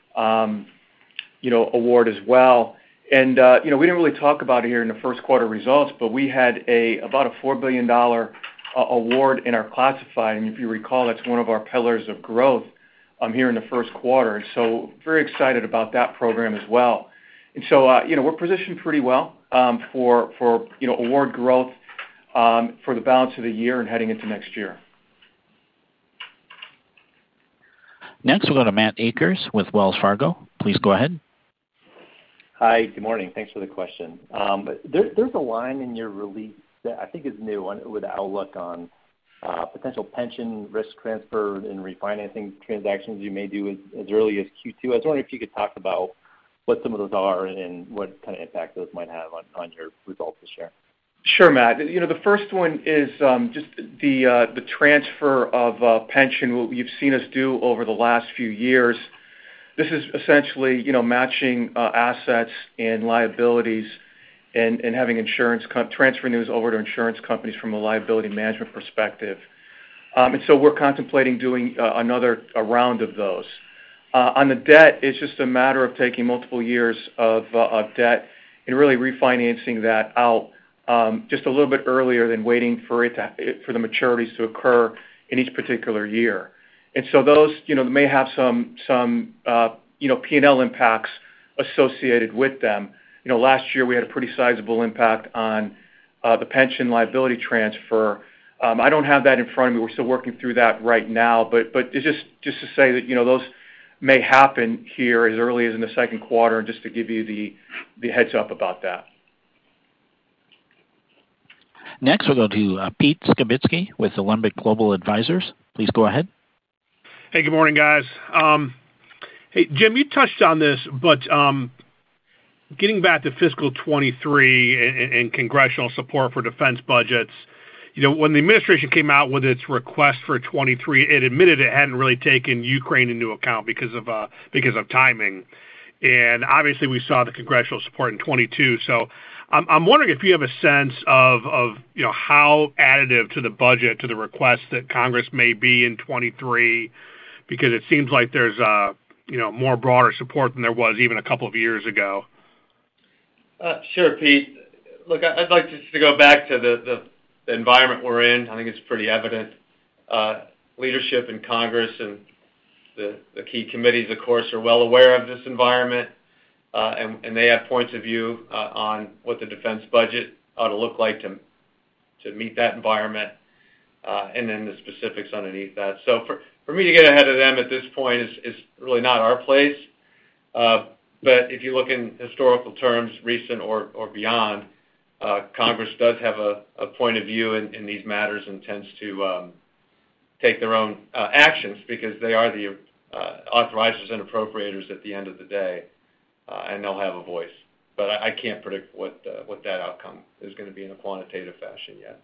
award as well. And, we didn't really talk about it here in the first quarter results, but we had about a $4 billion award in our classified. And if you recall, that's one of our pillars of growth here in the first quarter. And so very excited about that program as well. And so, we're positioned pretty well for award growth for the balance of the year and heading into next year. Next, we'll go to Matt Akers with Wells Fargo. Please go ahead. Hi, good morning. Thanks for the question. There's a line in your release that I think is new with outlook on potential pension risk transfer and refinancing transactions you may do as early as Q2. I was wondering if you could talk about what some of those are and what kind of impact those might have on your results this year. Sure, Matt. The first one is just the transfer of pension, what you've seen us do over the last few years. This is essentially, matching assets and liabilities and having transferring those over to insurance companies from a liability management perspective. And so we're contemplating doing a round of those. On the debt, it's just a matter of taking multiple years of debt and really refinancing that out just a little bit earlier than waiting for the maturities to occur in each particular year. And so those, may have some P&L impacts associated with them. Last year we had a pretty sizable impact on the pension liability transfer. I don't have that in front of me. We're still working through that right now, but it's just to say that, those may happen here as early as in the second quarter, and just to give you the heads up about that. Next, we'll go to Pete Skibitsky with Alembic Global Advisors. Please go ahead. Hey, good morning, guys. Hey, Jim, you touched on this, but getting back to fiscal 23 and congressional support for defense budgets, when the administration came out with its request for 23, it admitted it hadn't really taken Ukraine into account because of timing. And obviously we saw the congressional support in 22. So I'm wondering if you have a sense of how additive to the budget, to the request that Congress may be in 23, because it seems like there's more broader support than there was even a couple of years ago. Sure, Pete. Look, I'd like just to go back to the environment we're in. I think it's pretty evident. Leadership in Congress and the key committees, of course, are well aware of this environment, and they have points of view on what the defense budget ought to look like to meet that environment, and then the specifics underneath that. So for me to get ahead of them at this point is really not our place. But if you look in historical terms, recent or beyond, Congress does have a point of view in these matters and tends to take their own actions because they are the authorizers and appropriators at the end of the day, and they'll have a voice. But I can't predict what that outcome is going to be in a quantitative fashion yet.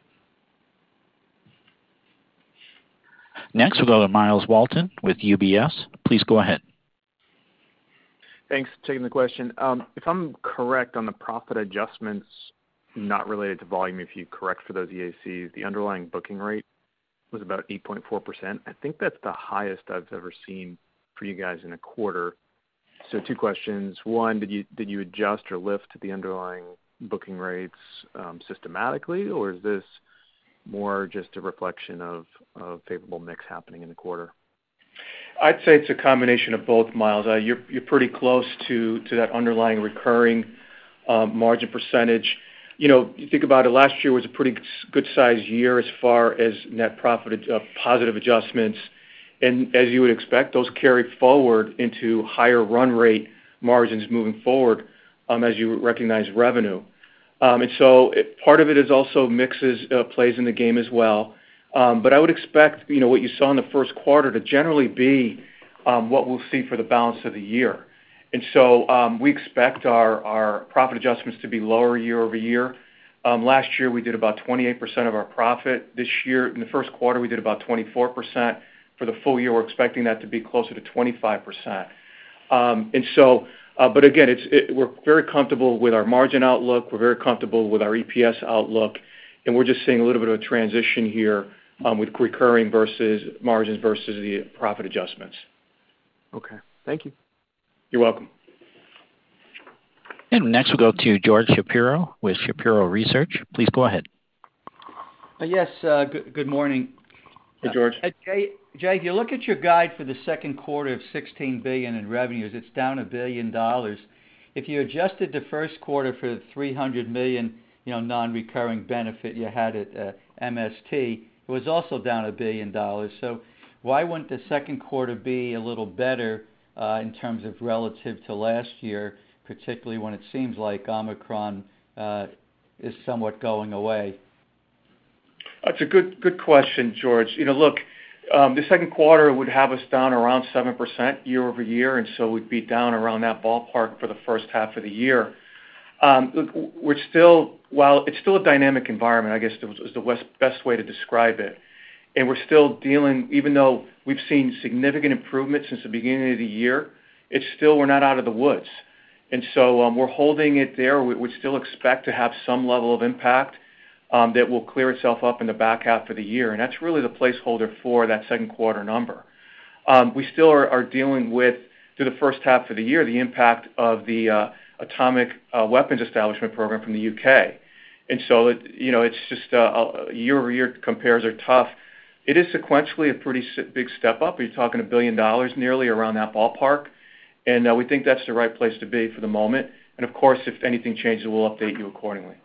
Next, we'll go to Miles Walton with UBS. Please go ahead. Thanks for taking the question. If I'm correct on the profit adjustments not related to volume, if you correct for those EACs, the underlying booking rate was about 8.4%. I think that's the highest I've ever seen for you guys in a quarter. So two questions. One, did you adjust or lift the underlying booking rates systematically, or is this more just a reflection of favorable mix happening in the quarter? I'd say it's a combination of both, Miles. You're pretty close to that underlying recurring margin percentage. You think about it, last year was a pretty good sized year as far as net profit positive adjustments. And as you would expect, those carry forward into higher run rate margins moving forward as you recognize revenue. And so part of it is also plays in the game as well. But I would expect, what you saw in the first quarter to generally be what we'll see for the balance of the year. And so we expect our profit adjustments to be lower year over year. Last year we did about 28% of our profit. This year, in the first quarter, we did about 24%. For the full year, we're expecting that to be closer to 25%. And so, but again, we're very comfortable with our margin outlook. We're very comfortable with our EPS outlook. And we're just seeing a little bit of a transition here with recurring versus margins versus the profit adjustments. Okay. Thank you. You're welcome. And next we'll go to George Shapiro with Shapiro Research. Please go ahead. Yes, good morning. Hey, George. Jay, if you look at your guide for the second quarter of $16 billion in revenues, it's down $1 billion. If you adjusted the first quarter for the $300 million, non-recurring benefit you had at MST, it was also down $1 billion. So why wouldn't the second quarter be a little better in terms of relative to last year, particularly when it seems like Omicron is somewhat going away? That's a good question, George. Look, the second quarter would have us down around 7% year over year, and so we'd be down around that ballpark for the first half of the year. Look, while it's still a dynamic environment, I guess is the best way to describe it, and we're still dealing, even though we've seen significant improvement since the beginning of the year, we're not out of the woods. And so we're holding it there. We still expect to have some level of impact that will clear itself up in the back half of the year. And that's really the placeholder for that second quarter number. We still are dealing with, through the first half of the year, the impact of the atomic weapons establishment program from the UK. And so, it's just year-over-year compares are tough. It is sequentially a pretty big step up. You're talking $1 billion nearly around that ballpark. And we think that's the right place to be for the moment. And, of course, if anything changes, we'll update you accordingly.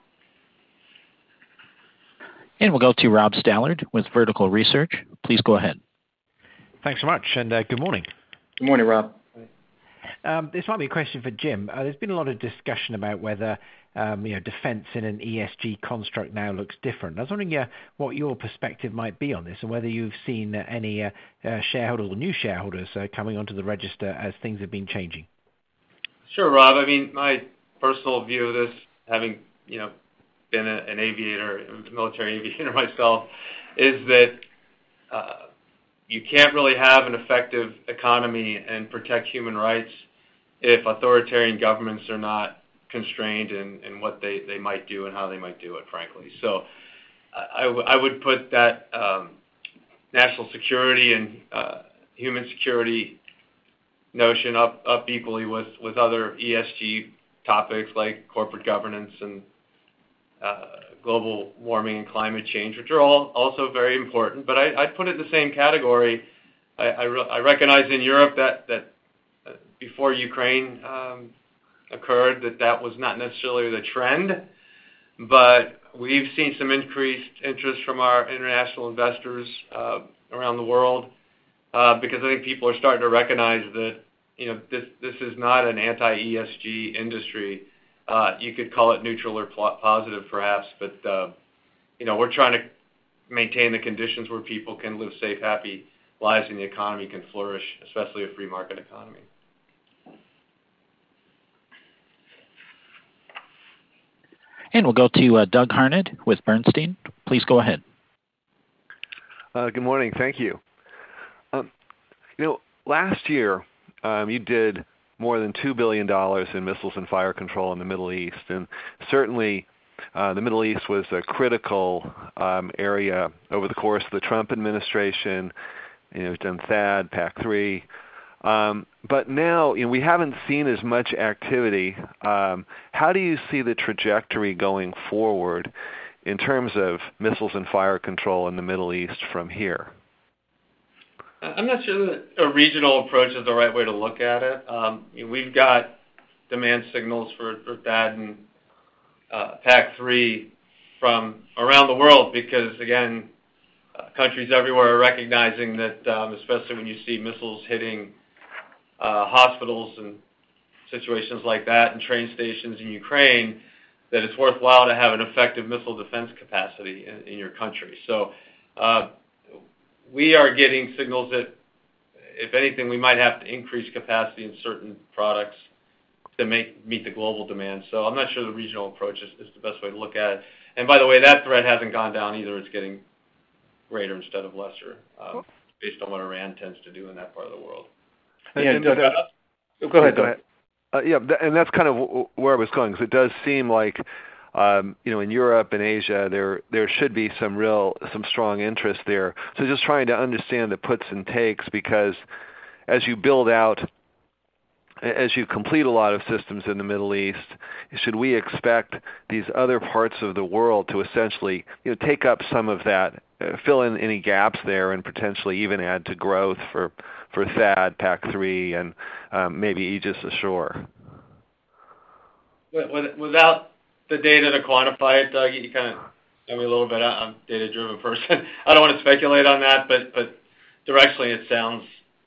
And we'll go to Rob Stallard with Vertical Research. Please go ahead. Thanks so much, and good morning. Good morning, Rob. This might be a question for Jim. There's been a lot of discussion about whether defense in an ESG construct now looks different. I was wondering what your perspective might be on this and whether you've seen any shareholders or new shareholders coming onto the register as things have been changing. Sure, Rob. I mean, my personal view of this, having been an aviator, a military aviator myself, is that you can't really have an effective economy and protect human rights if authoritarian governments are not constrained in what they might do and how they might do it, frankly. So I would put that national security and human security notion up equally with other ESG topics like corporate governance and global warming and climate change, which are all also very important. But I'd put it in the same category. I recognize in Europe that before Ukraine occurred that was not necessarily the trend, but we've seen some increased interest from our international investors around the world because I think people are starting to recognize that this is not an anti-ESG industry. You could call it neutral or positive, perhaps, but we're trying to maintain the conditions where people can live safe, happy lives and the economy can flourish, especially a free market economy. And we'll go to Doug Harned with Bernstein. Please go ahead. Good morning. Thank you. Last year you did more than $2 billion in missiles and fire control in the Middle East, and certainly the Middle East was a critical area over the course of the Trump administration. We've done THAAD, PAC-3. But now we haven't seen as much activity. How do you see the trajectory going forward in terms of missiles and fire control in the Middle East from here? I'm not sure that a regional approach is the right way to look at it. We've got demand signals for THAAD and PAC-3 from around the world because, again, countries everywhere are recognizing that, especially when you see missiles hitting hospitals and situations like that and train stations in Ukraine, that it's worthwhile to have an effective missile defense capacity in your country. So we are getting signals that, if anything, we might have to increase capacity in certain products to meet the global demand. So I'm not sure the regional approach is the best way to look at it. And by the way, that threat hasn't gone down either. It's getting greater instead of lesser, based on what Iran tends to do in that part of the world. Go ahead. And that's kind of where I was going, because it does seem like, in Europe and Asia, there should be some strong interest there. So just trying to understand the puts and takes, because as you build out, as you complete a lot of systems in the Middle East, should we expect these other parts of the world to essentially take up some of that, fill in any gaps there, and potentially even add to growth for THAAD, PAC-3, and maybe Aegis Ashore? Without the data to quantify it, Doug, you kind of know me a little bit. I'm a data-driven person. I don't want to speculate on that, but directionally it sounds,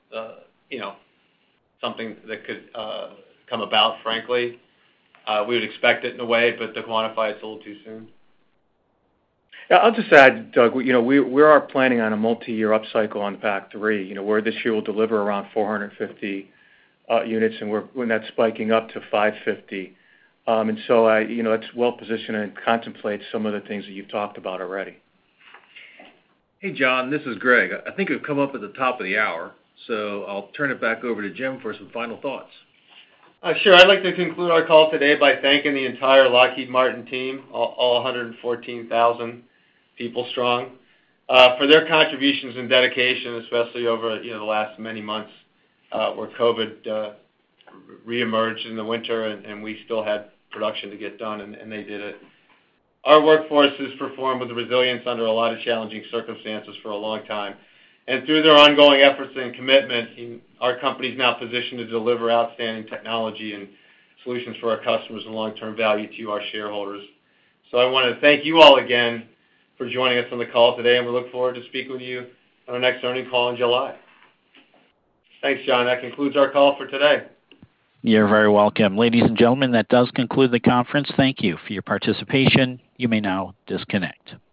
something that could come about, frankly. We would expect it in a way, but to quantify it's a little too soon. Yeah, I'll just add, Doug, we are planning on a multi-year upcycle on PAC-3, where this year we'll deliver around 450 units, and when that's spiking up to 550. And so, it's well positioned and contemplates some of the things that you've talked about already. Hey, John, this is Greg. I think we've come up at the top of the hour, so I'll turn it back over to Jim for some final thoughts. Sure. I'd like to conclude our call today by thanking the entire Lockheed Martin team, all 114,000 people strong, for their contributions and dedication, especially over the last many months where COVID reemerged in the winter, and we still had production to get done, and they did it. Our workforce has performed with resilience under a lot of challenging circumstances for a long time. And through their ongoing efforts and commitment, our company is now positioned to deliver outstanding technology and solutions for our customers and long-term value to you, our shareholders. So I want to thank you all again for joining us on the call today, and we look forward to speaking with you on our next earnings call in July. Thanks, John. That concludes our call for today. You're very welcome. Ladies and gentlemen, that does conclude the conference. Thank you for your participation. You may now disconnect.